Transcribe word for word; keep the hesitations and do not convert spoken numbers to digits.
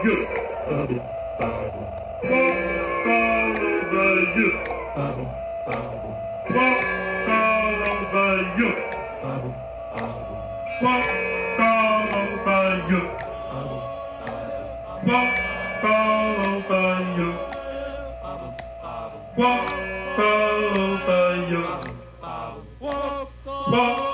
you. Walk all over you. Walk all over you. Walk all over you. Walk all over you. Walk all over you. Walk.